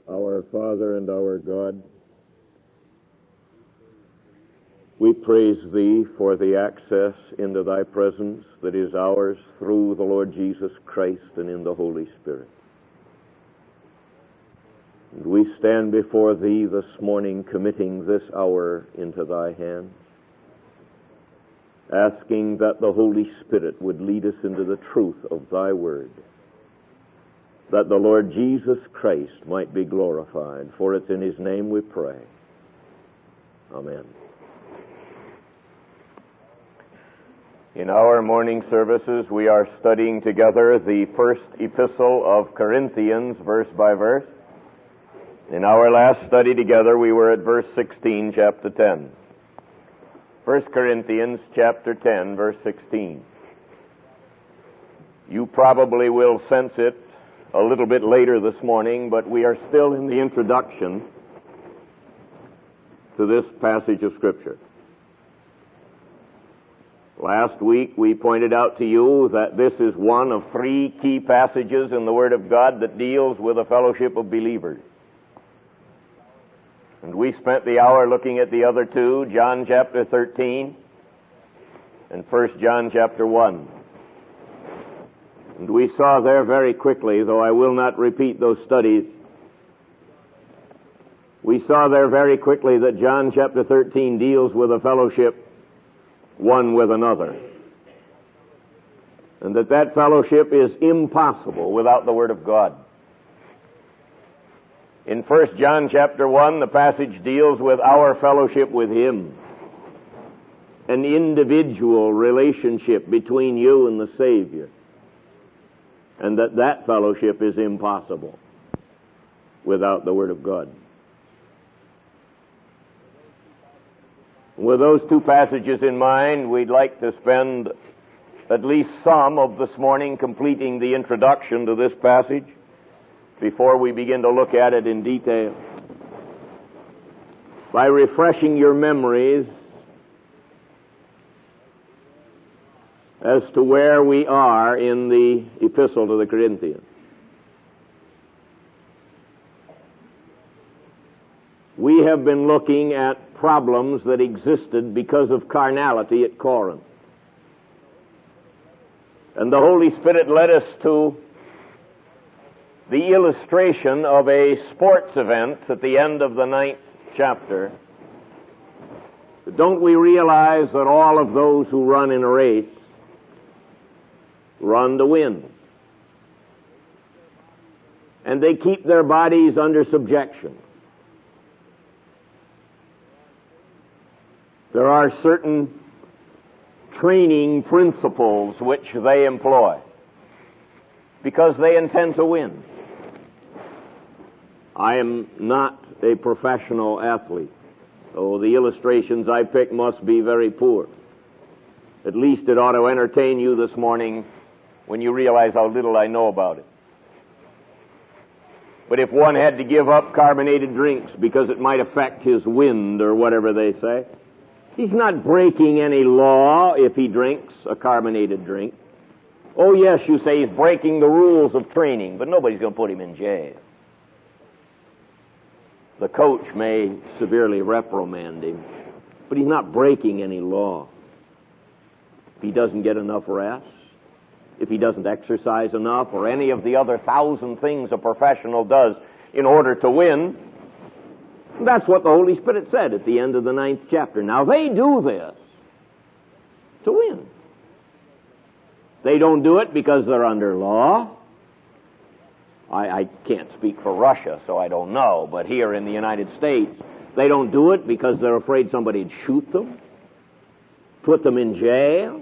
Our Father and our God, we praise Thee for the access into Thy presence that is ours through the Lord Jesus Christ and in the Holy Spirit. And we stand before Thee this morning committing this hour into Thy hands, asking that the Holy Spirit would lead us into the truth of Thy Word, that the Lord Jesus Christ might be glorified. For it's in His name we pray. Amen. In our morning services, we are studying together the first epistle of Corinthians, verse by verse. In our last study together, we were at verse 16, chapter 10. 1 Corinthians, chapter 10, verse 16. You probably will sense it a little bit later this morning, but we are still in the introduction to this passage of Scripture. Last week we pointed out to you that this is one of three key passages in the Word of God that deals with a fellowship of believers. And we spent the hour looking at the other two, John chapter 13 and 1 John chapter 1. And we saw there very quickly, though I will not repeat those studies, we saw there very quickly that John chapter 13 deals with a fellowship one with another, and that fellowship is impossible without the Word of God. In 1 John chapter 1, the passage deals with our fellowship with Him, an individual relationship between you and the Savior, and that fellowship is impossible without the Word of God. With those two passages in mind, we'd like to spend at least some of this morning completing the introduction to this passage before we begin to look at it in detail, by refreshing your memories as to where we are in the epistle to the Corinthians. We have been looking at problems that existed because of carnality at Corinth. And the Holy Spirit led us to the illustration of a sports event at the end of the 9th chapter. Don't we realize that all of those who run in a race run to win? And they keep their bodies under subjection. There are certain training principles which they employ because they intend to win. I am not a professional athlete, so the illustrations I pick must be very poor. At least it ought to entertain you this morning when you realize how little I know about it. But if one had to give up carbonated drinks because it might affect his wind or whatever they say, he's not breaking any law if he drinks a carbonated drink. Oh yes, you say he's breaking the rules of training, but nobody's going to put him in jail. The coach may severely reprimand him, but he's not breaking any law. If he doesn't get enough rest, if he doesn't exercise enough, or any of the other 1,000 things a professional does in order to win, that's what the Holy Spirit said at the end of the 9th chapter. Now, they do this to win. They don't do it because they're under law. I can't speak for Russia, so I don't know, but here in the United States, they don't do it because they're afraid somebody'd shoot them, put them in jail.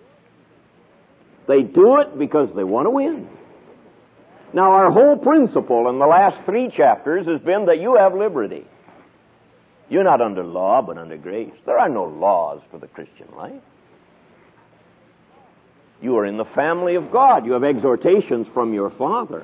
They do it because they want to win. Now, our whole principle in the last 3 chapters has been that you have liberty. You're not under law, but under grace. There are no laws for the Christian life. You are in the family of God. You have exhortations from your Father.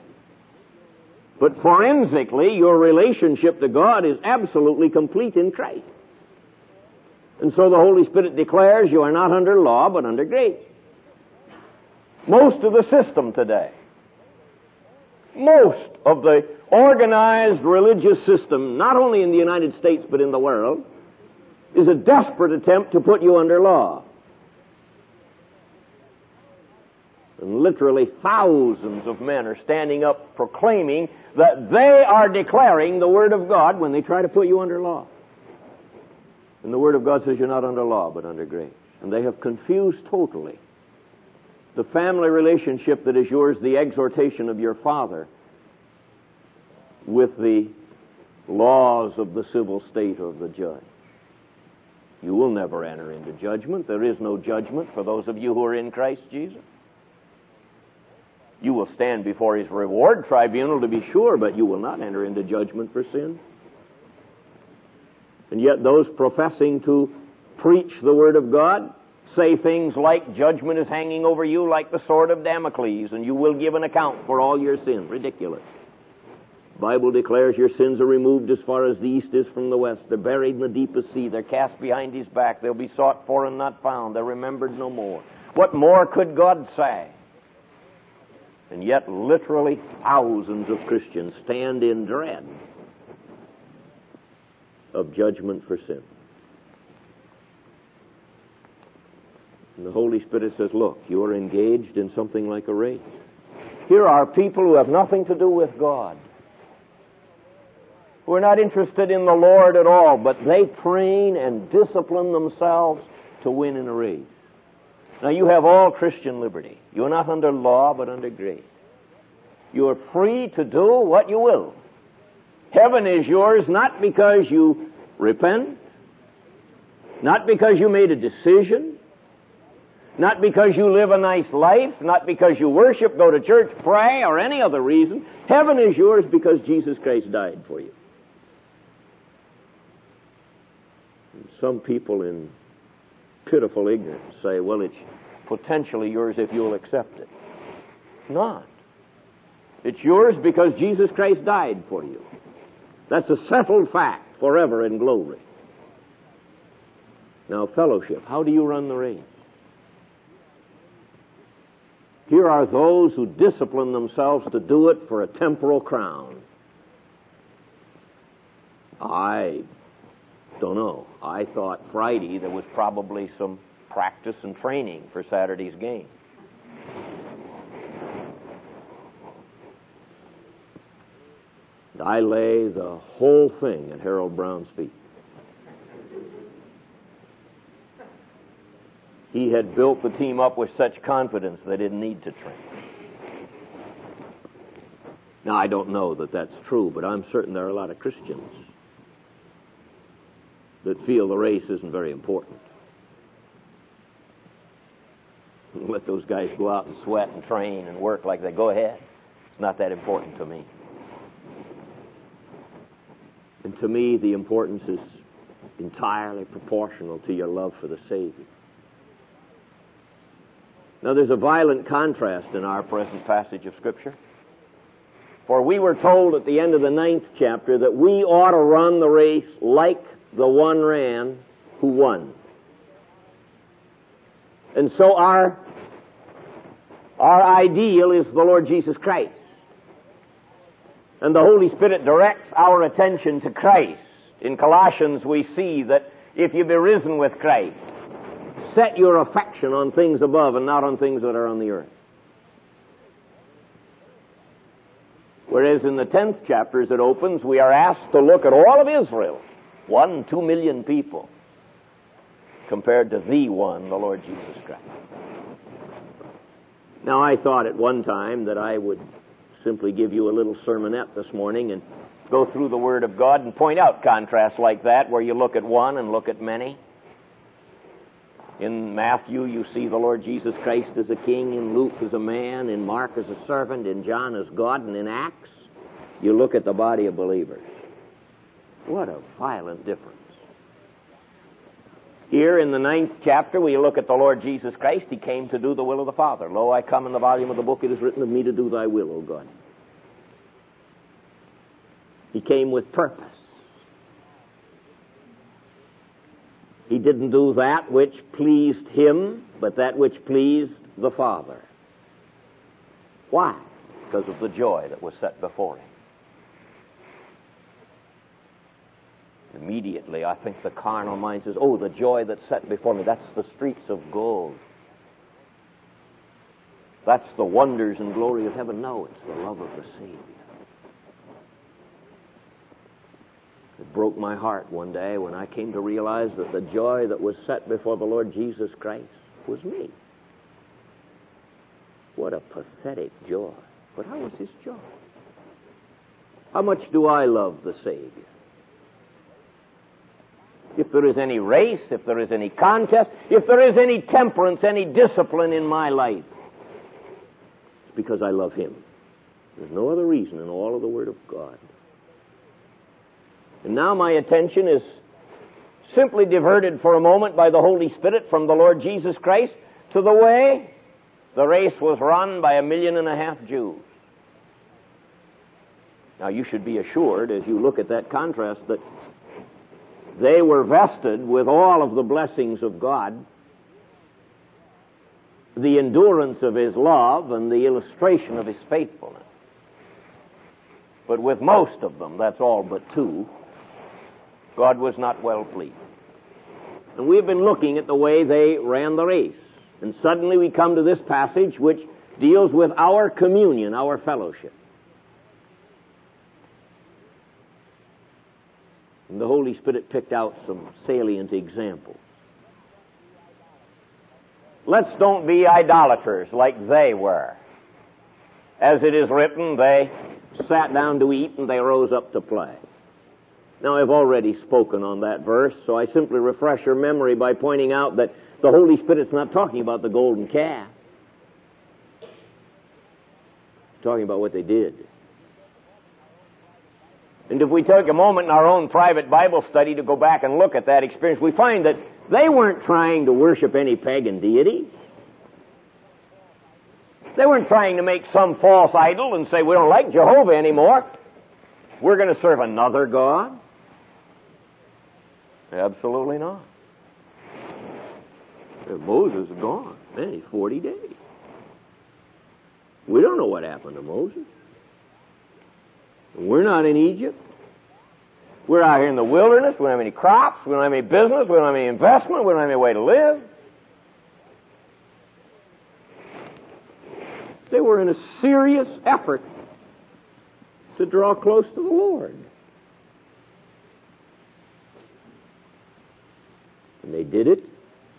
But forensically, your relationship to God is absolutely complete in Christ. And so the Holy Spirit declares you are not under law, but under grace. Most of the system today most of the organized religious system, not only in the United States but in the world, is a desperate attempt to put you under law. And literally thousands of men are standing up proclaiming that they are declaring the Word of God when they try to put you under law. And the Word of God says you're not under law but under grace. And they have confused totally the family relationship that is yours, the exhortation of your father, with the laws of the civil state of the judge. You will never enter into judgment. There is no judgment for those of you who are in Christ Jesus. You will stand before His reward tribunal, to be sure, but you will not enter into judgment for sin. And yet those professing to preach the Word of God say things like, judgment is hanging over you like the sword of Damocles, and you will give an account for all your sin. Ridiculous. The Bible declares your sins are removed as far as the east is from the west. They're buried in the deepest sea. They're cast behind His back. They'll be sought for and not found. They're remembered no more. What more could God say? And yet literally thousands of Christians stand in dread of judgment for sin. And the Holy Spirit says, look, you are engaged in something like a race. Here are people who have nothing to do with God, who are not interested in the Lord at all, but they train and discipline themselves to win in a race. Now, you have all Christian liberty. You are not under law, but under grace. You are free to do what you will. Heaven is yours not because you repent, not because you made a decision, not because you live a nice life, not because you worship, go to church, pray, or any other reason. Heaven is yours because Jesus Christ died for you. And some people in pitiful ignorance say, well, it's potentially yours if you'll accept it. It's not. It's yours because Jesus Christ died for you. That's a settled fact forever in glory. Now, fellowship, how do you run the race? Here are those who discipline themselves to do it for a temporal crown. I don't know. I thought Friday there was probably some practice and training for Saturday's game. I lay the whole thing at Harold Brown's feet. He had built the team up with such confidence they didn't need to train. Now, I don't know that that's true, but I'm certain there are a lot of Christians that feel the race isn't very important. Let those guys go out and sweat and train and work like they go ahead. It's not that important to me. And to me, the importance is entirely proportional to your love for the Savior. Now, there's a violent contrast in our present passage of Scripture. For we were told at the end of the 9th chapter that we ought to run the race like the one ran who won. And so our ideal is the Lord Jesus Christ. And the Holy Spirit directs our attention to Christ. In Colossians we see that if you be risen with Christ, set your affection on things above and not on things that are on the earth. Whereas in the 10th chapter, as it opens, we are asked to look at all of Israel, 2 million people, compared to the one, the Lord Jesus Christ. Now, I thought at one time that I would simply give you a little sermonette this morning and go through the Word of God and point out contrasts like that, where you look at one and look at many. In Matthew, you see the Lord Jesus Christ as a king. In Luke, as a man. In Mark, as a servant. In John, as God. And in Acts, you look at the body of believers. What a violent difference. Here in the 9th chapter, we look at the Lord Jesus Christ. He came to do the will of the Father. Lo, I come in the volume of the book. It is written of me to do thy will, O God. He came with purpose. He didn't do that which pleased him, but that which pleased the Father. Why? because of the joy that was set before him. Immediately, I think the carnal mind says, oh, the joy that's set before me, that's the streets of gold. That's the wonders and glory of heaven. No, it's the love of the Savior. It broke my heart one day when I came to realize that the joy that was set before the Lord Jesus Christ was me. What a pathetic joy. But how was his joy? How much do I love the Savior? If there is any race, if there is any contest, if there is any temperance, any discipline in my life, it's because I love him. There's no other reason in all of the Word of God. And now my attention is simply diverted for a moment by the Holy Spirit from the Lord Jesus Christ to the way the race was run by 1.5 million Jews. Now you should be assured, as you look at that contrast, that they were vested with all of the blessings of God, the endurance of his love, and the illustration of his faithfulness. But with most of them, that's all but 2, God was not well pleased. And we've been looking at the way they ran the race. And suddenly we come to this passage which deals with our communion, our fellowship. And the Holy Spirit picked out some salient examples. Let's don't be idolaters like they were. As it is written, they sat down to eat and they rose up to play. Now, I've already spoken on that verse, so I simply refresh your memory by pointing out that the Holy Spirit's not talking about the golden calf. He's talking about what they did. And if we take a moment in our own private Bible study to go back and look at that experience, we find that they weren't trying to worship any pagan deity. They weren't trying to make some false idol and say, we don't like Jehovah anymore. We're going to serve another God. Absolutely not. Moses is gone. Man, he's 40 days. We don't know what happened to Moses. We're not in Egypt. We're out here in the wilderness. We don't have any crops. We don't have any business. We don't have any investment. We don't have any way to live. They were in a serious effort to draw close to the Lord. And they did it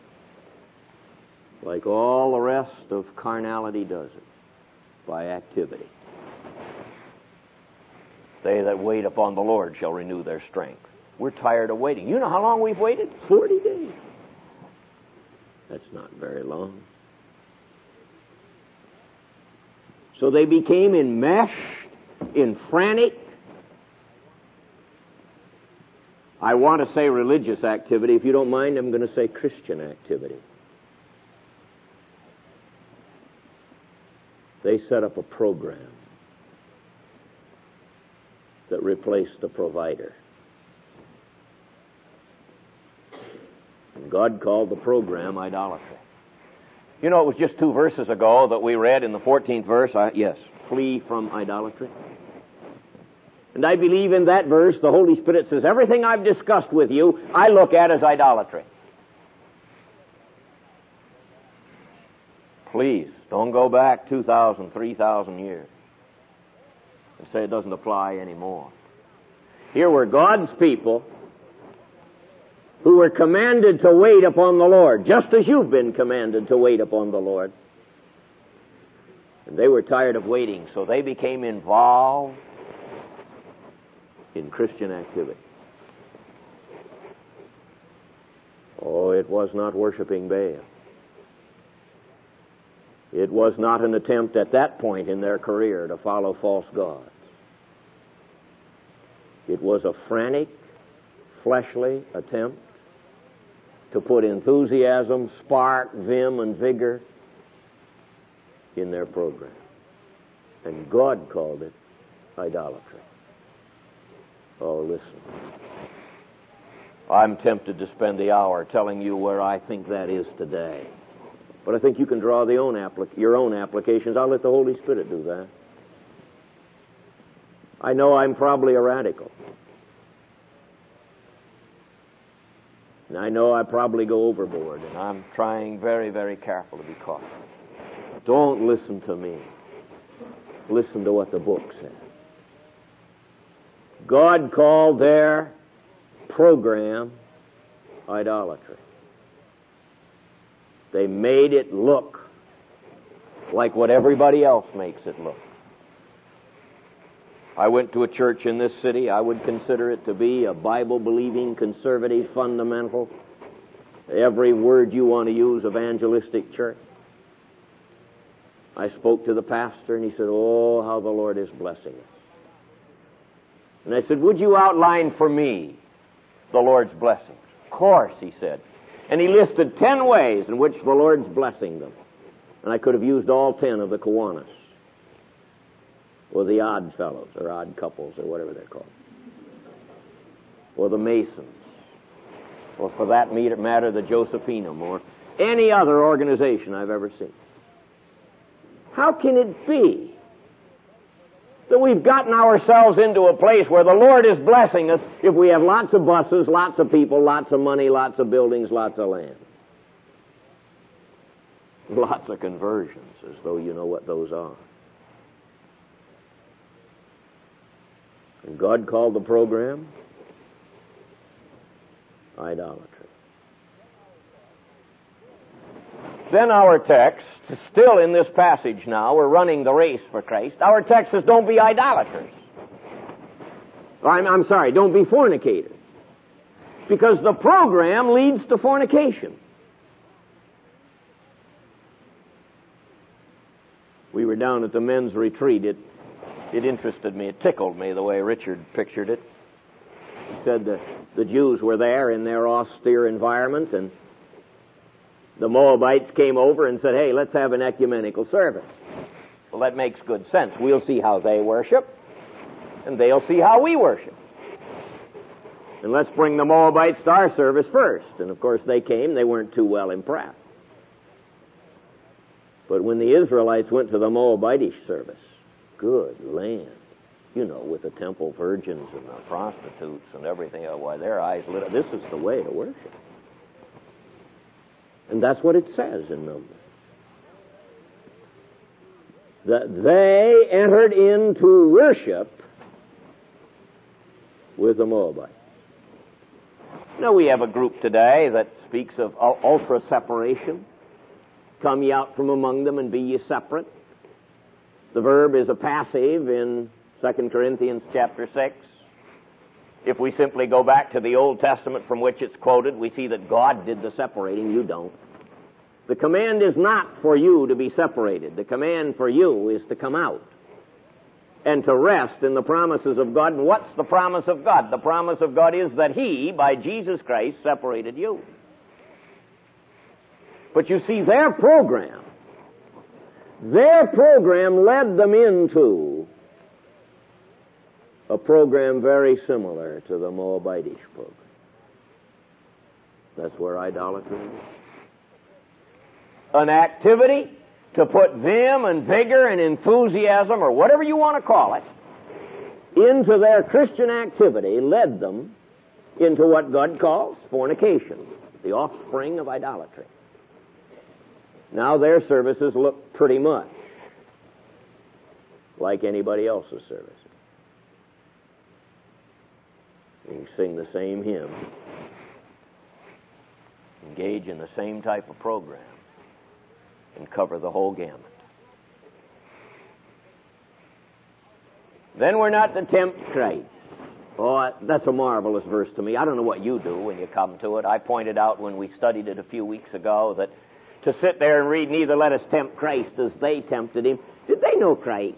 like all the rest of carnality does it, by activity. They that wait upon the Lord shall renew their strength. We're tired of waiting. You know how long we've waited? 40 days. That's not very long. So they became enmeshed in frantic, I want to say religious activity. If you don't mind, I'm going to say Christian activity. They set up a program that replaced the provider. And God called the program idolatry. You know, it was just 2 verses ago that we read in the 14th verse, flee from idolatry. And I believe in that verse, the Holy Spirit says, everything I've discussed with you, I look at as idolatry. Please, don't go back 2,000, 3,000 years and say it doesn't apply anymore. Here were God's people who were commanded to wait upon the Lord, just as you've been commanded to wait upon the Lord. And they were tired of waiting, so they became involved in Christian activity. Oh, it was not worshiping Baal. It was not an attempt at that point in their career to follow false gods. It was a frantic, fleshly attempt to put enthusiasm, spark, vim, and vigor in their program. And God called it idolatry. Oh, listen. I'm tempted to spend the hour telling you where I think that is today. But I think you can draw your own applications. I'll let the Holy Spirit do that. I know I'm probably a radical. And I know I probably go overboard, and I'm trying very, very careful to be cautious. Don't listen to me. Listen to what the book says. God called their program idolatry. They made it look like what everybody else makes it look. I went to a church in this city. I would consider it to be a Bible-believing, conservative, fundamental, every word you want to use, evangelistic church. I spoke to the pastor, and he said, "Oh, how the Lord is blessing us." And I said, "Would you outline for me the Lord's blessings?" "Of course," he said. And he listed 10 ways in which the Lord's blessing them. And I could have used all 10 of the Kiwanis, or the Odd Fellows, or Odd Couples, or whatever they're called, or the Masons, or for that matter, the Josephinum, or any other organization I've ever seen. How can it be that we've gotten ourselves into a place where the Lord is blessing us if we have lots of buses, lots of people, lots of money, lots of buildings, lots of land? Lots of conversions, as though you know what those are. And God called the program idolatry. Then our text, still in this passage now, we're running the race for Christ. Our text says, don't be idolaters. I'm sorry, don't be fornicators. Because the program leads to fornication. We were down at the men's retreat. It interested me. It tickled me the way Richard pictured it. He said the Jews were there in their austere environment, and the Moabites came over and said, "Hey, let's have an ecumenical service." Well, that makes good sense. We'll see how they worship, and they'll see how we worship. And let's bring the Moabites to our service first. And, of course, they came. They weren't too well impressed. But when the Israelites went to the Moabitish service, good land, you know, with the temple virgins and the prostitutes and everything, why, their eyes lit up. This is the way to worship. And that's what it says in Numbers. That they entered into worship with the Moabites. Now, we have a group today that speaks of ultra-separation. Come ye out from among them and be ye separate. The verb is a passive in 2 Corinthians chapter 6. If we simply go back to the Old Testament from which it's quoted, we see that God did the separating, you don't. The command is not for you to be separated. The command for you is to come out and to rest in the promises of God. And what's the promise of God? The promise of God is that He, by Jesus Christ, separated you. But you see, their program led them into a program very similar to the Moabitish program. That's where idolatry is. An activity to put vim and vigor and enthusiasm, or whatever you want to call it, into their Christian activity led them into what God calls fornication, the offspring of idolatry. Now their services look pretty much like anybody else's services. You sing the same hymn, engage in the same type of program, and cover the whole gamut. Then we're not to tempt Christ. Oh, that's a marvelous verse to me. I don't know what you do when you come to it. I pointed out when we studied it a few weeks ago that to sit there and read, neither let us tempt Christ as they tempted him. Did they know Christ?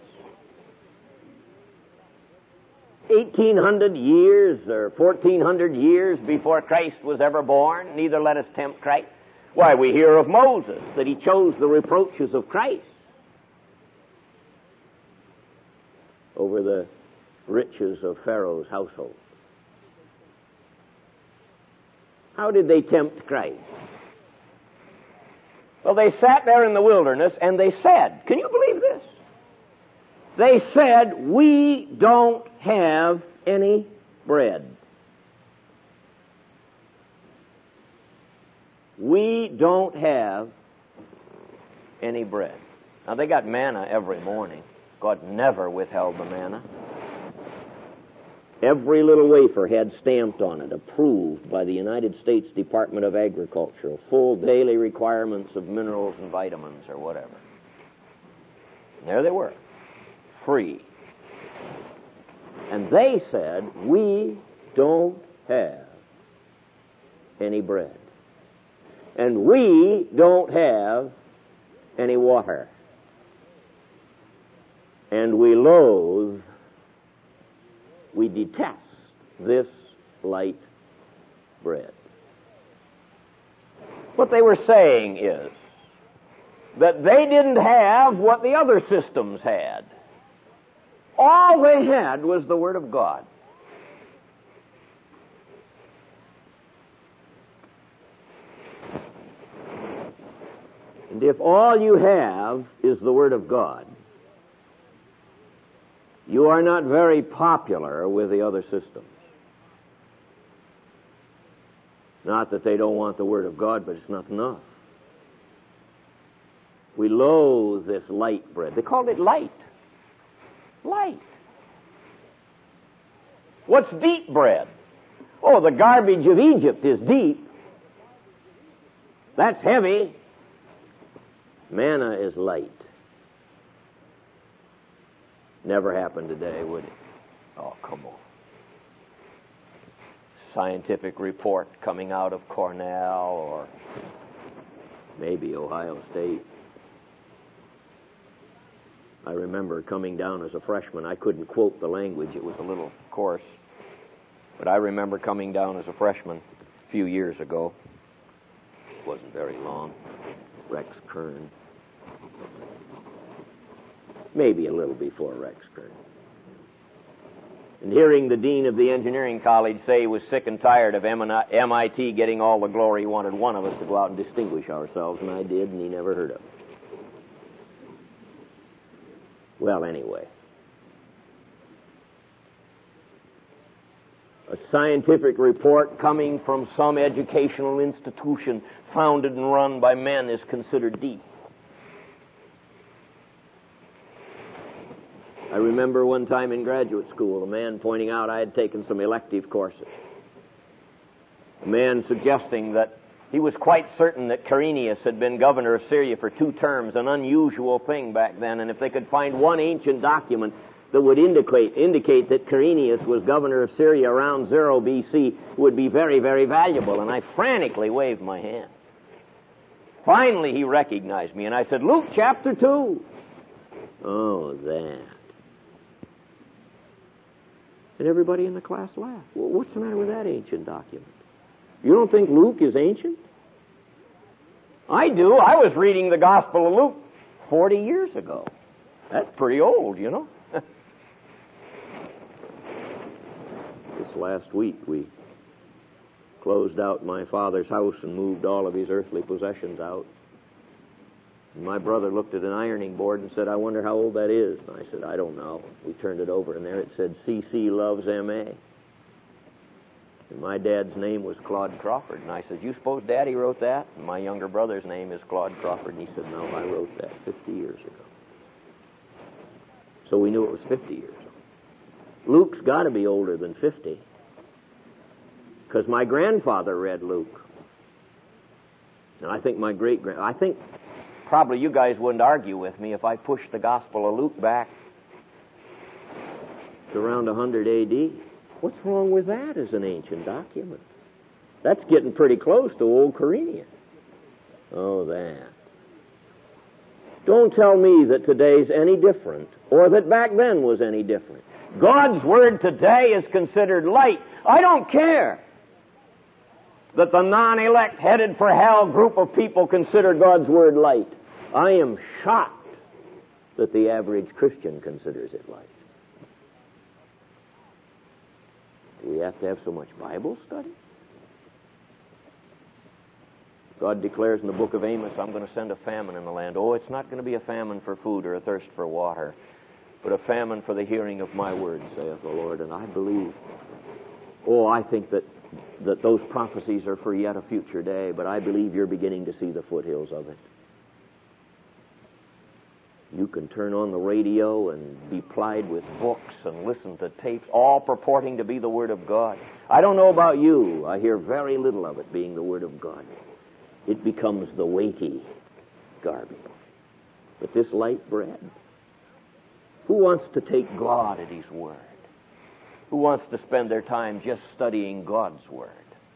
1,800 years or 1,400 years before Christ was ever born, neither let us tempt Christ. Why, we hear of Moses, that he chose the reproaches of Christ over the riches of Pharaoh's household. How did they tempt Christ? Well, they sat there in the wilderness and they said, can you believe this? They said, we don't have any bread. We don't have any bread. Now, they got manna every morning. God never withheld the manna. Every little wafer had stamped on it, approved by the United States Department of Agriculture, full daily requirements of minerals and vitamins or whatever. And there they were, free. And they said, we don't have any bread. And we don't have any water. And we loathe, we detest this light bread. What they were saying is that they didn't have what the other systems had. All they had was the Word of God. And if all you have is the Word of God, you are not very popular with the other systems. Not that they don't want the Word of God, but it's not enough. We loathe this light bread. They called it light. Light. What's deep bread? Oh, the garbage of Egypt is deep. That's heavy. Manna is light. Never happened today, would it? Oh, come on. Scientific report coming out of Cornell or maybe Ohio State. I remember coming down as a freshman. I couldn't quote the language. It was a little coarse. But I remember coming down as a freshman a few years ago. It wasn't very long. Rex Kern. Maybe a little before Rex Kern. And hearing the dean of the engineering college say he was sick and tired of MIT getting all the glory, he wanted one of us to go out and distinguish ourselves, and I did, and he never heard of it. Well, anyway, a scientific report coming from some educational institution founded and run by men is considered deep. I remember one time in graduate school, a man pointing out I had taken some elective courses. A man suggesting that he was quite certain that Quirinius had been governor of Syria for 2 terms, an unusual thing back then, and if they could find one ancient document that would indicate that Quirinius was governor of Syria around 0 BC, it would be very, very valuable, and I frantically waved my hand. Finally, he recognized me, and I said, Luke chapter 2. Oh, that. And everybody in the class laughed. Well, what's the matter with that ancient document? You don't think Luke is ancient? I do. I was reading the Gospel of Luke 40 years ago. That's pretty old, you know. This last week we closed out my father's house and moved all of his earthly possessions out. And my brother looked at an ironing board and said, I wonder how old that is. And I said, I don't know. We turned it over, and there it said, C.C. loves M.A. And my dad's name was Claude Crawford. And I said, you suppose Daddy wrote that? And my younger brother's name is Claude Crawford. And he said, no, I wrote that 50 years ago. So we knew it was 50 years old. Luke's got to be older than 50. Because my grandfather read Luke. And I think I think probably you guys wouldn't argue with me if I pushed the Gospel of Luke back to around 100 A.D. What's wrong with that as an ancient document? That's getting pretty close to old Quirinius. Oh, that. Don't tell me that today's any different, or that back then was any different. God's Word today is considered light. I don't care that the non-elect headed for hell group of people consider God's Word light. I am shocked that the average Christian considers it light. Do we have to have so much Bible study? God declares in the book of Amos, I'm going to send a famine in the land. Oh, it's not going to be a famine for food or a thirst for water. but a famine for the hearing of my word, saith the Lord. And I believe, I think that those prophecies are for yet a future day, but I believe you're beginning to see the foothills of it. You can turn on the radio and be plied with books and listen to tapes, all purporting to be the Word of God. I don't know about you. I hear very little of it being the Word of God. It becomes the weighty garbage. But this light bread, who wants to take God at His Word? Who wants to spend their time just studying God's Word?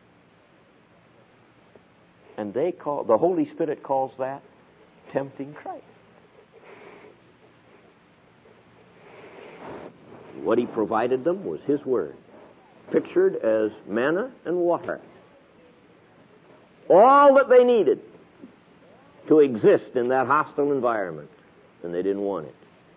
And the Holy Spirit calls that tempting Christ. What He provided them was His Word, pictured as manna and water. All that they needed to exist in that hostile environment, and they didn't want it.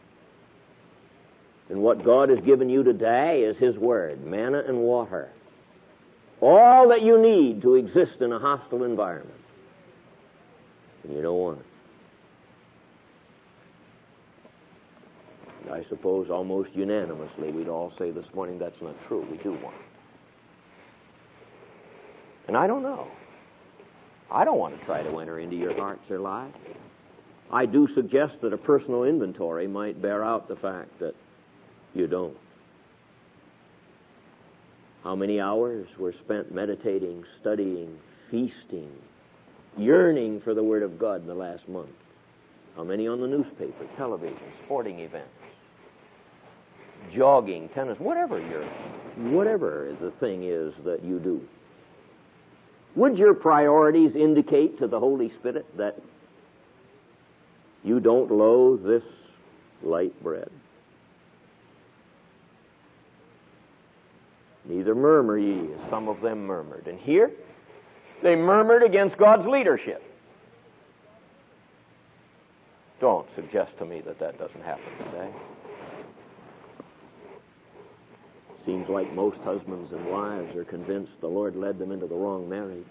And what God has given you today is His Word, manna and water. All that you need to exist in a hostile environment. And you don't want it. And I suppose almost unanimously we'd all say this morning that's not true. We do want it. And I don't know. I don't want to try to enter into your hearts or lives. I do suggest that a personal inventory might bear out the fact that you don't. How many hours were spent meditating, studying, feasting, yearning for the Word of God in the last month? How many on the newspaper, television, sporting events, jogging, tennis, whatever the thing is that you do? Would your priorities indicate to the Holy Spirit that you don't loathe this light bread? Neither murmur ye, as some of them murmured. And here, they murmured against God's leadership. Don't suggest to me that doesn't happen today. Seems like most husbands and wives are convinced the Lord led them into the wrong marriage.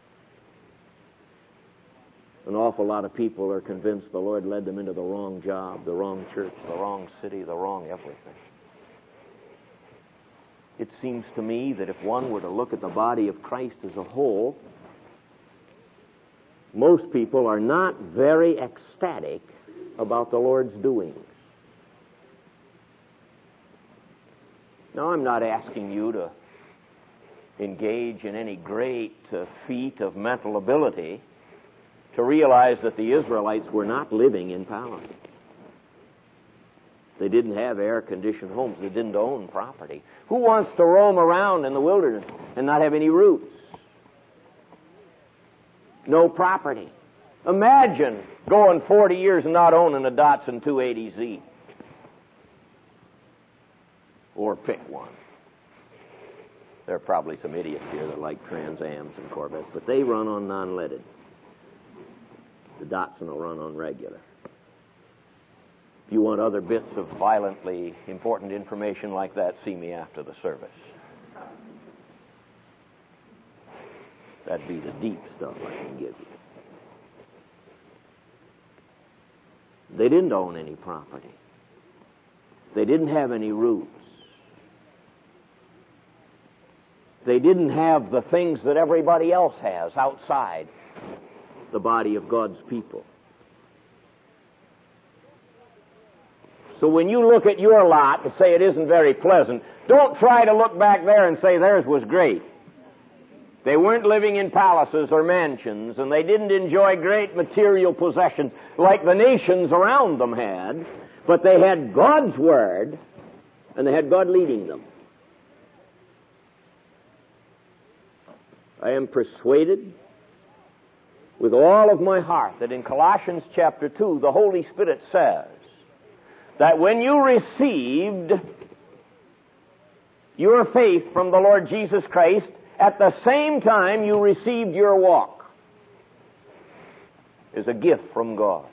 An awful lot of people are convinced the Lord led them into the wrong job, the wrong church, the wrong city, the wrong everything. It seems to me that if one were to look at the body of Christ as a whole, most people are not very ecstatic about the Lord's doings. Now, I'm not asking you to engage in any great feat of mental ability to realize that the Israelites were not living in palaces. They didn't have air-conditioned homes. They didn't own property. Who wants to roam around in the wilderness and not have any roots? No property. Imagine going 40 years and not owning a Datsun 280Z. Or pick one. There are probably some idiots here that like Trans Ams and Corvettes, but they run on non-leaded. The Datsun will run on regular. If you want other bits of violently important information like that, see me after the service. That'd be the deep stuff I can give you. They didn't own any property. They didn't have any roots. They didn't have the things that everybody else has outside the body of God's people. So when you look at your lot and say it isn't very pleasant, don't try to look back there and say theirs was great. They weren't living in palaces or mansions, and they didn't enjoy great material possessions like the nations around them had, but they had God's Word, and they had God leading them. I am persuaded with all of my heart that in Colossians chapter 2, the Holy Spirit says that when you received your faith from the Lord Jesus Christ, at the same time you received your walk as a gift from God.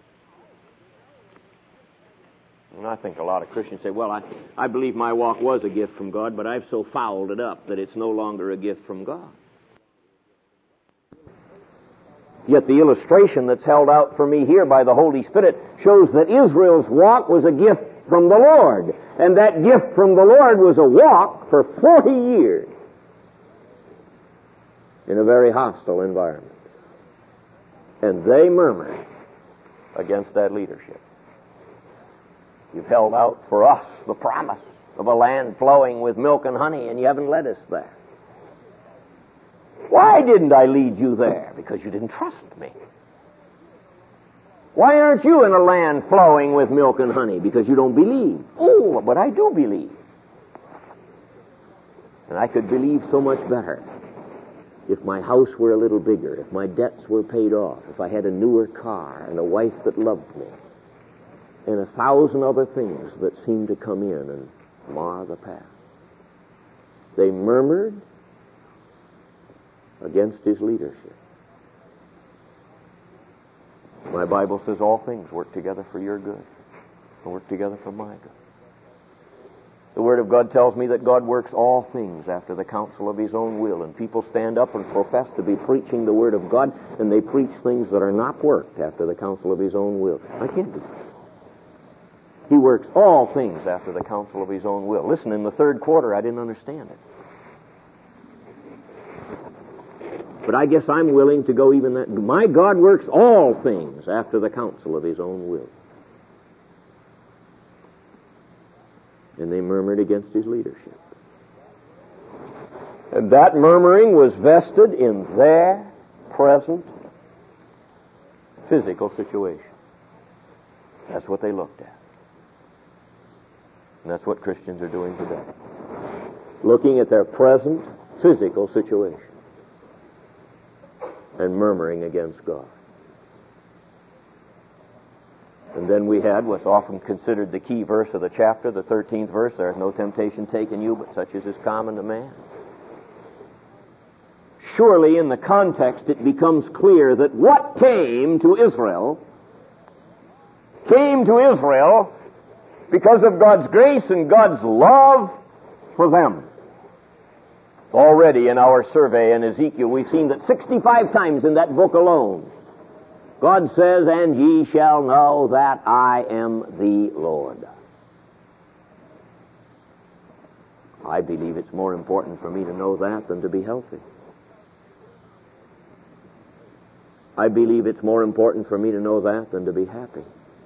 And I think a lot of Christians say, well, I believe my walk was a gift from God, but I've so fouled it up that it's no longer a gift from God. Yet the illustration that's held out for me here by the Holy Spirit shows that Israel's walk was a gift from the Lord. And that gift from the Lord was a walk for 40 years in a very hostile environment. And they murmured against that leadership. You've held out for us the promise of a land flowing with milk and honey, and you haven't led us there. Why didn't I lead you there? Because you didn't trust me. Why aren't you in a land flowing with milk and honey? Because you don't believe. Oh, but I do believe. And I could believe so much better if my house were a little bigger, if my debts were paid off, if I had a newer car and a wife that loved me, and 1,000 other things that seemed to come in and mar the path. They murmured against his leadership. My Bible says all things work together for your good and work together for my good. The Word of God tells me that God works all things after the counsel of His own will, and people stand up and profess to be preaching the Word of God, and they preach things that are not worked after the counsel of His own will. I can't do that. He works all things after the counsel of His own will. Listen, in the third quarter, I didn't understand it. But I guess I'm willing to go even that. My God works all things after the counsel of His own will. And they murmured against His leadership. And that murmuring was vested in their present physical situation. That's what they looked at. And that's what Christians are doing today. Looking at their present physical situation and murmuring against God. And then we had what's often considered the key verse of the chapter, the 13th verse, there is no temptation taken you, but such as is common to man. Surely in the context it becomes clear that what came to Israel because of God's grace and God's love for them. Already in our survey in Ezekiel, we've seen that 65 times in that book alone, God says, and ye shall know that I am the Lord. I believe it's more important for me to know that than to be healthy. I believe it's more important for me to know that than to be happy.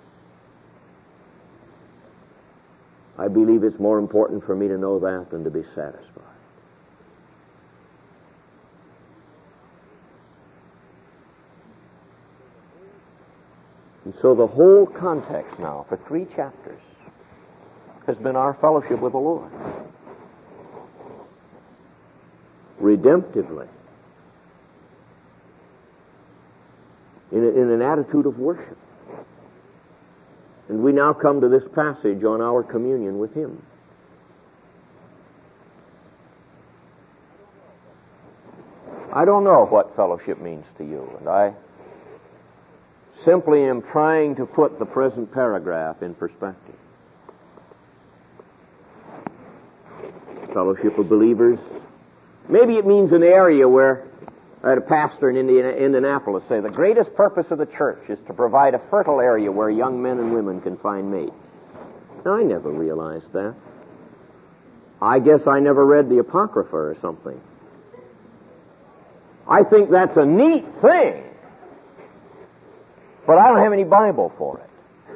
I believe it's more important for me to know that than to be satisfied. And so the whole context now for 3 chapters has been our fellowship with the Lord. Redemptively. In an attitude of worship. And we now come to this passage on our communion with Him. I don't know what fellowship means to you, and I simply am trying to put the present paragraph in perspective. Fellowship of believers. Maybe it means an area where I had a pastor in Indianapolis say the greatest purpose of the church is to provide a fertile area where young men and women can find mates. Now, I never realized that. I guess I never read the Apocrypha or something. I think that's a neat thing, but I don't have any Bible for it.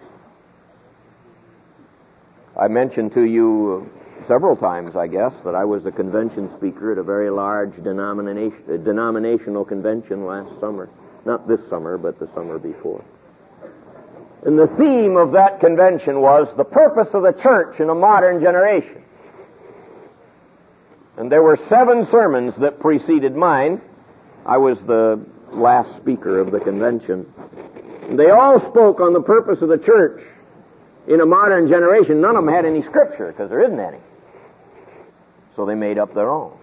I mentioned to you several times, I guess, that I was a convention speaker at a very large denominational convention last summer. Not this summer, but the summer before. And the theme of that convention was the purpose of the church in a modern generation. And there were 7 sermons that preceded mine. I was the last speaker of the convention. And they all spoke on the purpose of the church in a modern generation. None of them had any scripture, because there isn't any. So they made up their own.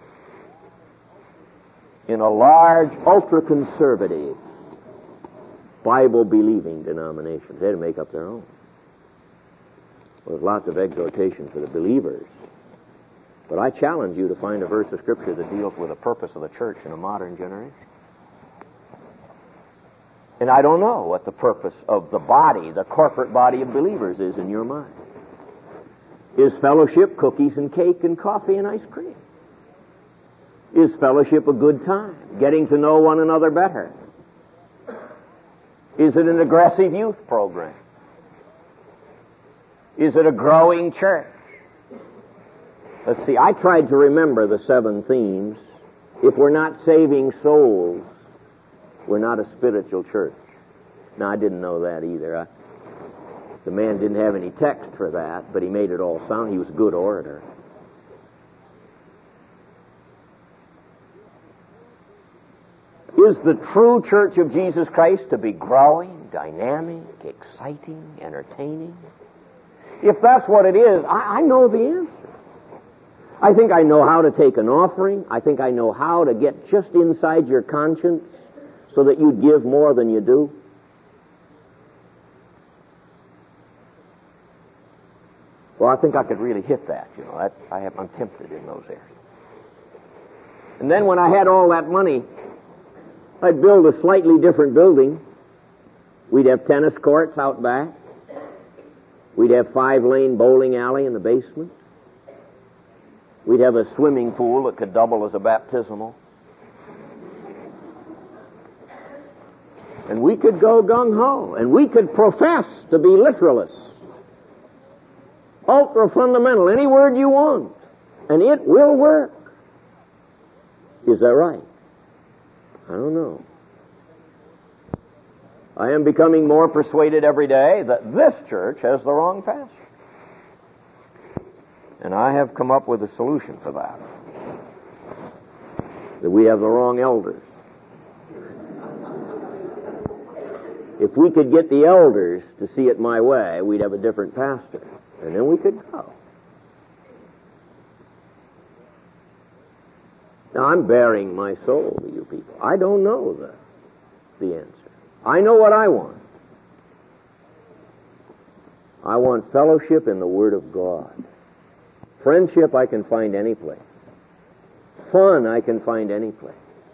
In a large, ultra-conservative, Bible-believing denomination. They had to make up their own. Well, there's lots of exhortation for the believers. But I challenge you to find a verse of Scripture that deals with the purpose of the church in a modern generation. And I don't know what the purpose of the body, the corporate body of believers is in your mind. Is fellowship cookies and cake and coffee and ice cream? Is fellowship a good time, getting to know one another better? Is it an aggressive youth program? Is it a growing church? Let's see, I tried to remember the 7 themes. If we're not saving souls, we're not a spiritual church. Now, I didn't know that either. The man didn't have any text for that, but he made it all sound. He was a good orator. Is the true Church of Jesus Christ to be growing, dynamic, exciting, entertaining? If that's what it is, I know the answer. I think I know how to take an offering. I think I know how to get just inside your conscience so that you give more than you do. Well, I think I could really hit that, you know. I'm tempted in those areas. And then when I had all that money, I'd build a slightly different building. We'd have tennis courts out back. We'd have 5-lane bowling alley in the basement. We'd have a swimming pool that could double as a baptismal. And we could go gung-ho, and we could profess to be literalists. Ultra-fundamental, any word you want, and it will work. Is that right? I don't know. I am becoming more persuaded every day that this church has the wrong pastor. And I have come up with a solution for that. That we have the wrong elders. If we could get the elders to see it my way, we'd have a different pastor. And then we could go. Now, I'm bearing my soul to you people. I don't know the answer. I know what I want. I want fellowship in the Word of God. Friendship I can find any place. Fun I can find any place.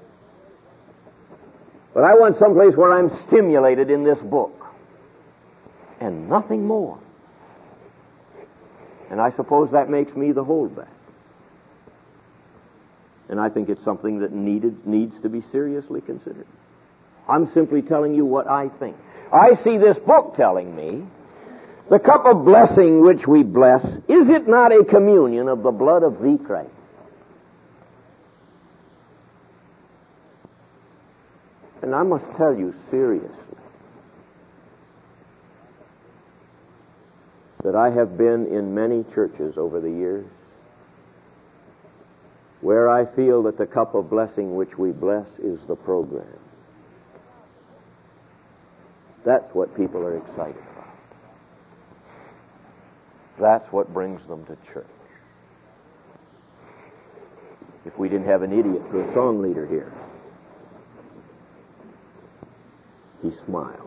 But I want someplace where I'm stimulated in this book. And nothing more. And I suppose that makes me the holdback. And I think it's something that needs to be seriously considered. I'm simply telling you what I think. I see this book telling me, the cup of blessing which we bless, is it not a communion of the blood of thee, Christ? And I must tell you seriously that I have been in many churches over the years where I feel that the cup of blessing which we bless is the program. That's what people are excited about. That's what brings them to church. If we didn't have an idiot for a song leader here. He smiled.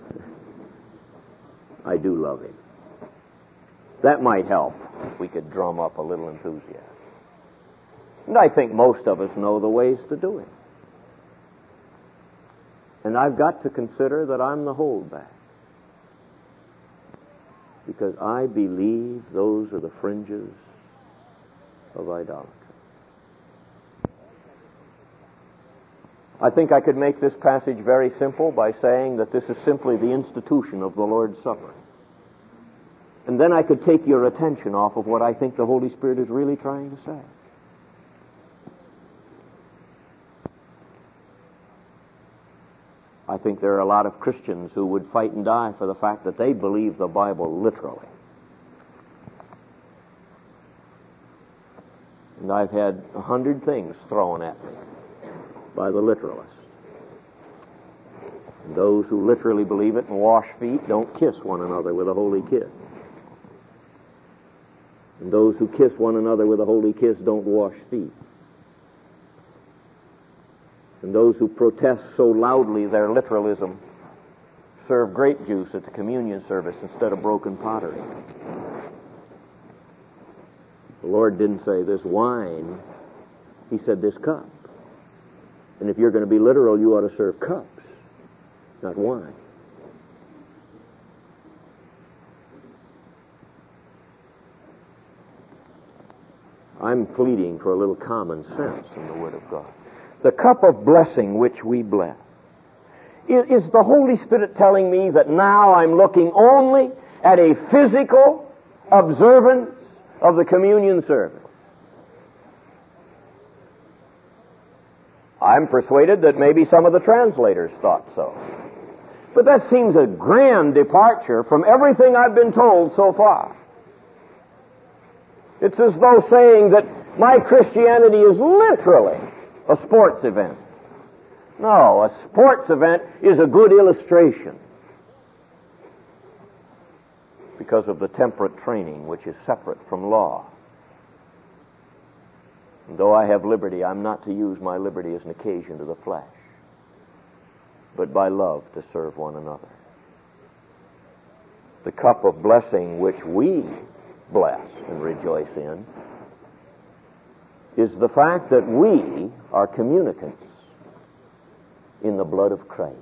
I do love him. That might help if we could drum up a little enthusiasm. And I think most of us know the ways to do it. And I've got to consider that I'm the holdback. Because I believe those are the fringes of idolatry. I think I could make this passage very simple by saying that this is simply the institution of the Lord's Supper. And then I could take your attention off of what I think the Holy Spirit is really trying to say. I think there are a lot of Christians who would fight and die for the fact that they believe the Bible literally. And I've had 100 things thrown at me by the literalists. And those who literally believe it and wash feet don't kiss one another with a holy kiss. And those who kiss one another with a holy kiss don't wash feet. And those who protest so loudly their literalism serve grape juice at the communion service instead of broken pottery. The Lord didn't say this wine. He said this cup. And if you're going to be literal, you ought to serve cups, not wine. I'm pleading for a little common sense in the Word of God. The cup of blessing which we bless. Is the Holy Spirit telling me that now I'm looking only at a physical observance of the communion service? I'm persuaded that maybe some of the translators thought so. But that seems a grand departure from everything I've been told so far. It's as though saying that my Christianity is literally a sports event. No, a sports event is a good illustration because of the temperate training which is separate from law. And though I have liberty, I'm not to use my liberty as an occasion to the flesh, but by love to serve one another. The cup of blessing which we bless and rejoice in is the fact that we are communicants in the blood of Christ.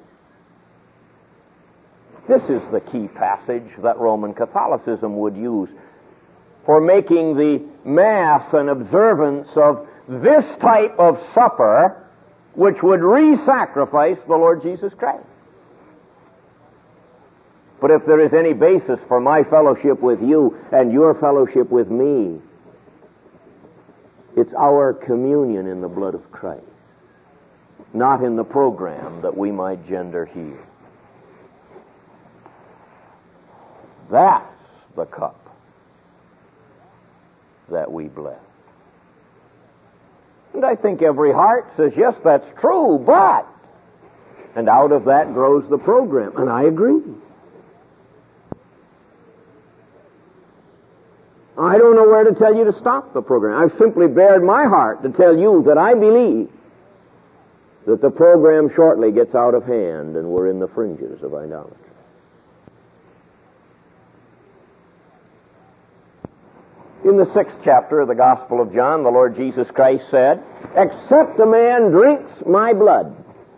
This is the key passage that Roman Catholicism would use for making the Mass an observance of this type of supper which would re-sacrifice the Lord Jesus Christ. But if there is any basis for my fellowship with you and your fellowship with me, it's our communion in the blood of Christ, not in the program that we might gender here. That's the cup that we bless. And I think every heart says, yes, that's true, but... And out of that grows the program. And I agree. I don't know where to tell you to stop the program. I've simply bared my heart to tell you that I believe that the program shortly gets out of hand and we're in the fringes of idolatry. In the 6th chapter of the Gospel of John, the Lord Jesus Christ said, "Except a man drinks my blood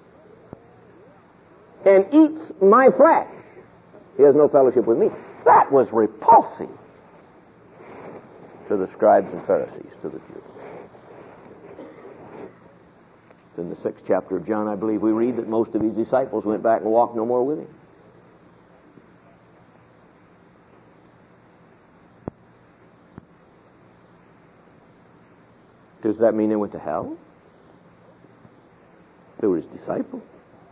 and eats my flesh, he has no fellowship with me." That was repulsive to the scribes and Pharisees, to the Jews. In the 6th chapter of John, I believe we read that most of his disciples went back and walked no more with him. Does that mean they went to hell? They were his disciples.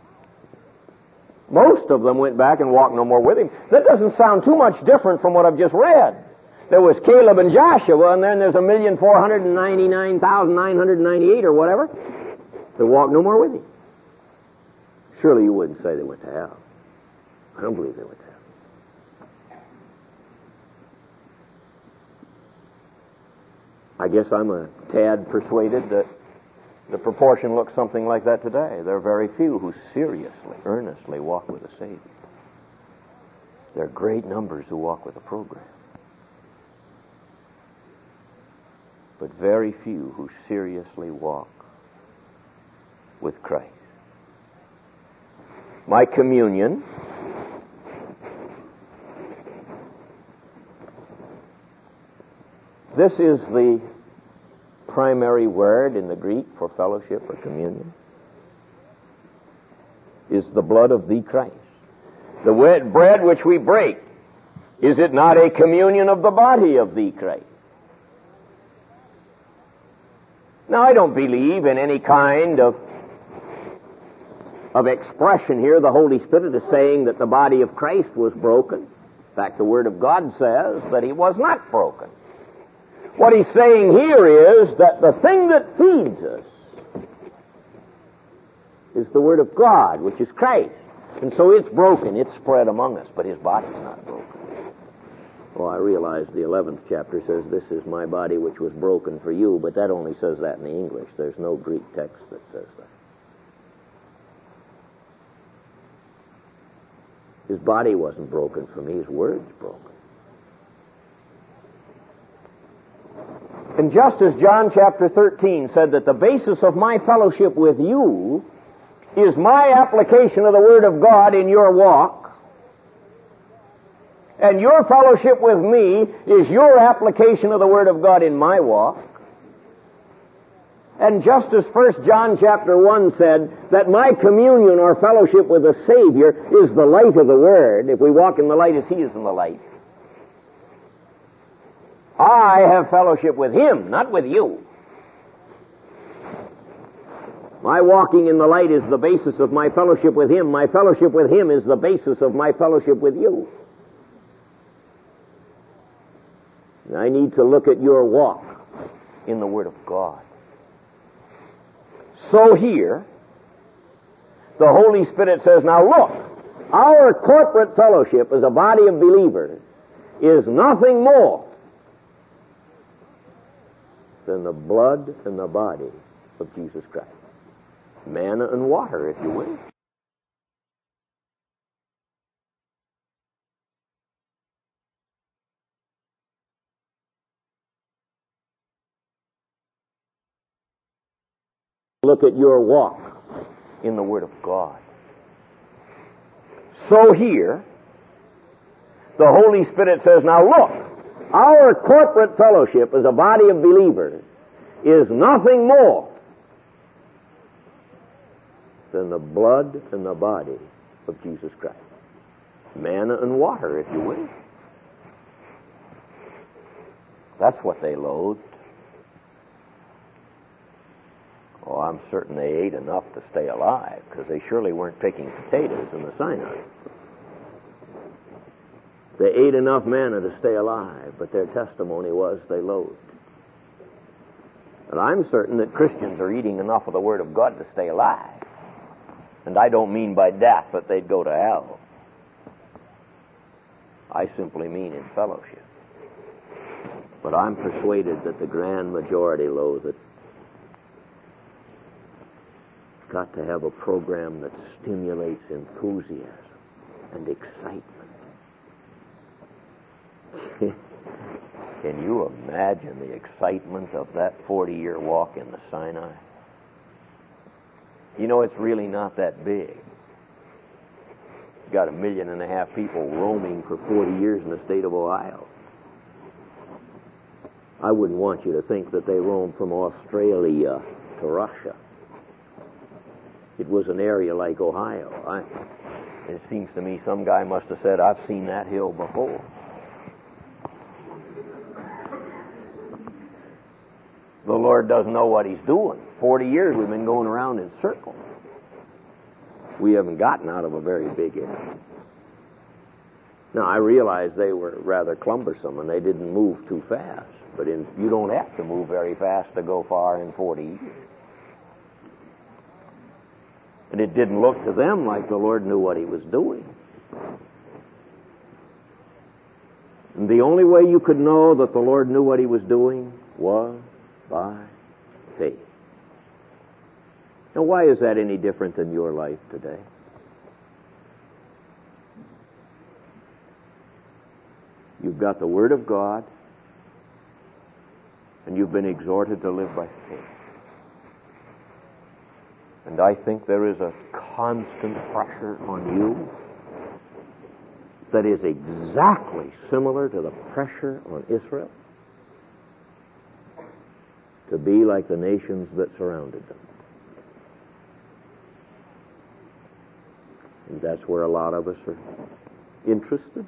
Most of them went back and walked no more with him. That doesn't sound too much different from what I've just read. There was Caleb and Joshua, and then there's 1,499,998 or whatever. They walked no more with him. Surely you wouldn't say they went to hell. I don't believe they went to hell. I guess I'm a tad persuaded that the proportion looks something like that today. There are very few who seriously, earnestly walk with the Savior. There are great numbers who walk with the program, but very few who seriously walk with Christ. My communion this is the primary word in the Greek for fellowship or communion, is the blood of the Christ. The bread which we break, is it not a communion of the body of the Christ? Now, I don't believe in any kind of expression here. The Holy Spirit is saying that the body of Christ was broken. In fact, the Word of God says that he was not broken. What he's saying here is that the thing that feeds us is the Word of God, which is Christ. And so it's broken. It's spread among us, but his body's not broken. Oh, I realize the 11th chapter says, "This is my body which was broken for you," but that only says that in the English. There's no Greek text that says that. His body wasn't broken for me. His word's broken. And just as John chapter 13 said that the basis of my fellowship with you is my application of the Word of God in your walk, and your fellowship with me is your application of the Word of God in my walk, And just as 1 John chapter 1 said that my communion or fellowship with the Savior is the light of the Word, if we walk in the light as He is in the light, I have fellowship with Him, not with you. My walking in the light is the basis of my fellowship with Him. My fellowship with Him is the basis of my fellowship with you. And I need to look at your walk in the Word of God. So here, the Holy Spirit says, now look, our corporate fellowship as a body of believers is nothing more than the blood and the body of Jesus Christ. Manna and water, if you will. Look at your walk in the Word of God. So here, the Holy Spirit says, now look, our corporate fellowship as a body of believers is nothing more than the blood and the body of Jesus Christ. Manna and water, if you will. That's what they loathed. Oh, I'm certain they ate enough to stay alive, because they surely weren't picking potatoes in the Sinai. They ate enough manna to stay alive, but their testimony was they loathed. And I'm certain that Christians are eating enough of the Word of God to stay alive. And I don't mean by death that they'd go to hell. I simply mean in fellowship. But I'm persuaded that the grand majority loathe it. Got to have a program that stimulates enthusiasm and excitement. Can you imagine the excitement of that 40-year walk in the Sinai? You know, it's really not that big. You got 1.5 million people roaming for 40 years in the state of Ohio. I wouldn't want you to think that they roamed from Australia to Russia. It was an area like Ohio. It seems to me some guy must have said, I've seen that hill before. The Lord doesn't know what He's doing. 40 years we've been going around in circles. We haven't gotten out of a very big area. Now, I realize they were rather cumbersome and they didn't move too fast. But you don't have to move very fast to go far in 40 years. And it didn't look to them like the Lord knew what He was doing. And the only way you could know that the Lord knew what He was doing was by faith. Now, why is that any different than your life today? You've got the Word of God, and you've been exhorted to live by faith. And I think there is a constant pressure on you that is exactly similar to the pressure on Israel to be like the nations that surrounded them. And that's where a lot of us are interested.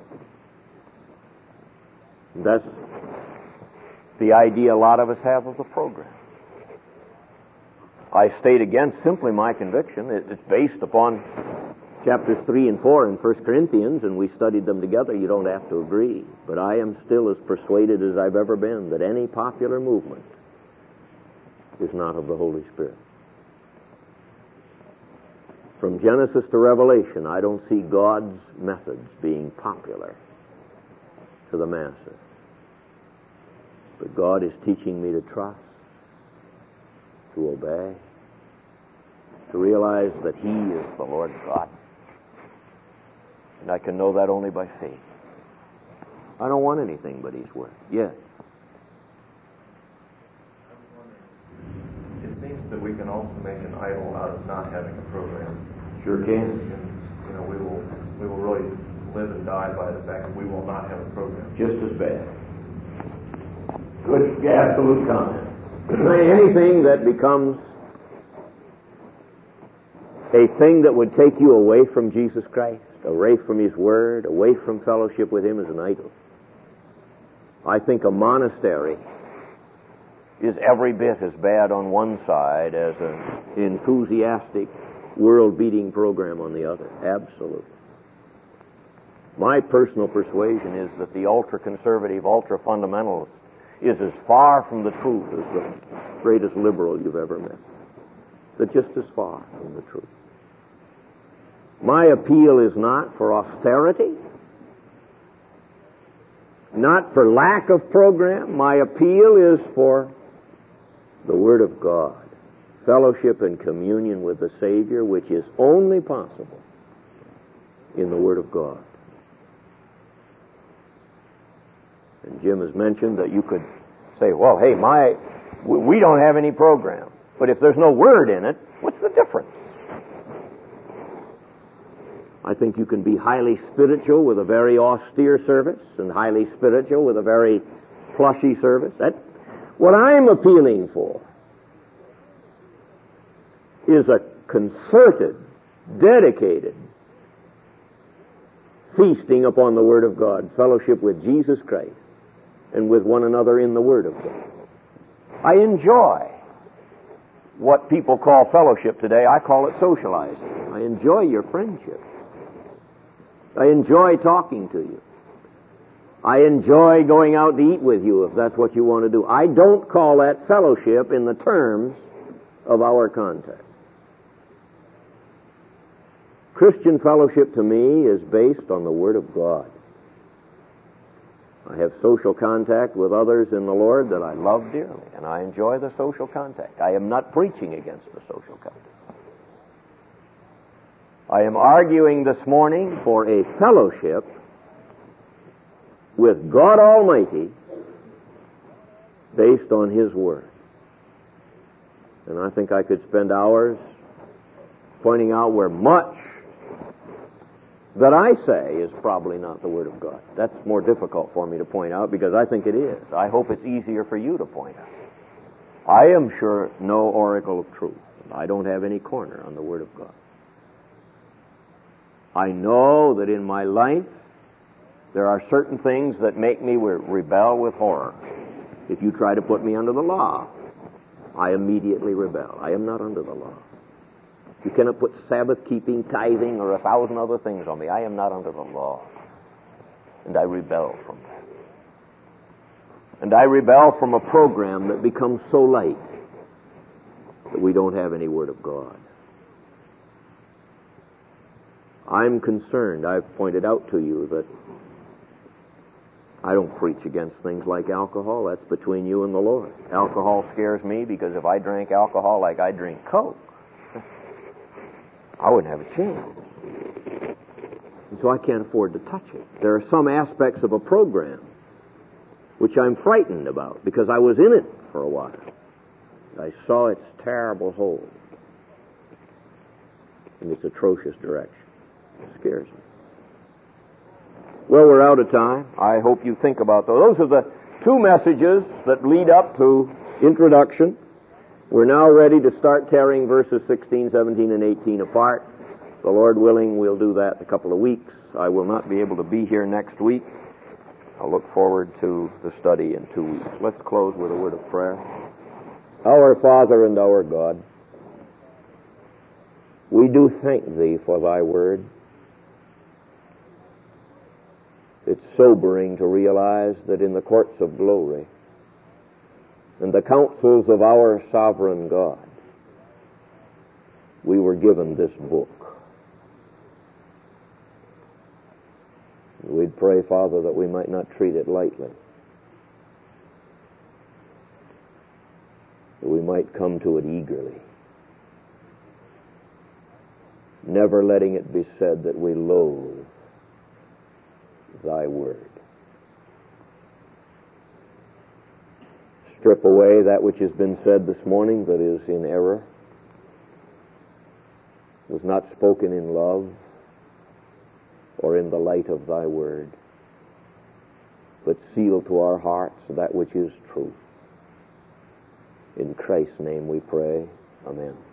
And that's the idea a lot of us have of the program. I state again simply my conviction. It's based upon chapters 3 and 4 in 1 Corinthians, and we studied them together. You don't have to agree. But I am still as persuaded as I've ever been that any popular movement is not of the Holy Spirit. From Genesis to Revelation, I don't see God's methods being popular to the masses. But God is teaching me to trust, to obey, to realize that He is the Lord God. And I can know that only by faith. I don't want anything but His Word. Yes. It seems that we can also make an idol out of not having a program. Sure can. And, we will really live and die by the fact that we will not have a program. Just as bad. Good, absolute comment. Anything that becomes a thing that would take you away from Jesus Christ, away from His Word, away from fellowship with Him is an idol. I think a monastery is every bit as bad on one side as an enthusiastic, world-beating program on the other. Absolutely. My personal persuasion is that the ultra-conservative, ultra-fundamentalist is as far from the truth as the greatest liberal you've ever met. They're just as far from the truth. My appeal is not for austerity, not for lack of program. My appeal is for the Word of God, fellowship and communion with the Savior, which is only possible in the Word of God. And Jim has mentioned that you could say, well, hey, we don't have any program. But if there's no Word in it, what's the difference? I think you can be highly spiritual with a very austere service and highly spiritual with a very plushy service. That's what I'm appealing for is a concerted, dedicated feasting upon the Word of God, fellowship with Jesus Christ and with one another in the Word of God. I enjoy what people call fellowship today. I call it socializing. I enjoy your friendship. I enjoy talking to you. I enjoy going out to eat with you if that's what you want to do. I don't call that fellowship in the terms of our contact. Christian fellowship to me is based on the Word of God. I have social contact with others in the Lord that I love dearly, and I enjoy the social contact. I am not preaching against the social contact. I am arguing this morning for a fellowship with God Almighty based on His Word. And I think I could spend hours pointing out where much that I say is probably not the Word of God. That's more difficult for me to point out because I think it is. I hope it's easier for you to point out. I am sure no oracle of truth. I don't have any corner on the Word of God. I know that in my life there are certain things that make me rebel with horror. If you try to put me under the law, I immediately rebel. I am not under the law. You cannot put Sabbath-keeping, tithing, or 1,000 other things on me. I am not under the law. And I rebel from that. And I rebel from a program that becomes so light that we don't have any Word of God. I'm concerned. I've pointed out to you that I don't preach against things like alcohol. That's between you and the Lord. Alcohol scares me because if I drank alcohol like I drink Coke, I wouldn't have a chance. And so I can't afford to touch it. There are some aspects of a program which I'm frightened about because I was in it for a while. I saw its terrible hold in its atrocious direction. It scares me. Well, we're out of time. I hope you think about those. Those are the two messages that lead up to introduction. We're now ready to start tearing verses 16, 17, and 18 apart. The Lord willing, we'll do that in a couple of weeks. I will not be able to be here next week. I'll look forward to the study in 2 weeks. Let's close with a word of prayer. Our Father and our God, we do thank Thee for Thy Word. It's sobering to realize that in the courts of glory and the counsels of our sovereign God, we were given this book. We'd pray, Father, that we might not treat it lightly, that we might come to it eagerly, never letting it be said that we loathe Thy Word. Strip away that which has been said this morning that is in error, was not spoken in love or in the light of Thy Word, but seal to our hearts that which is truth. In Christ's name we pray. Amen.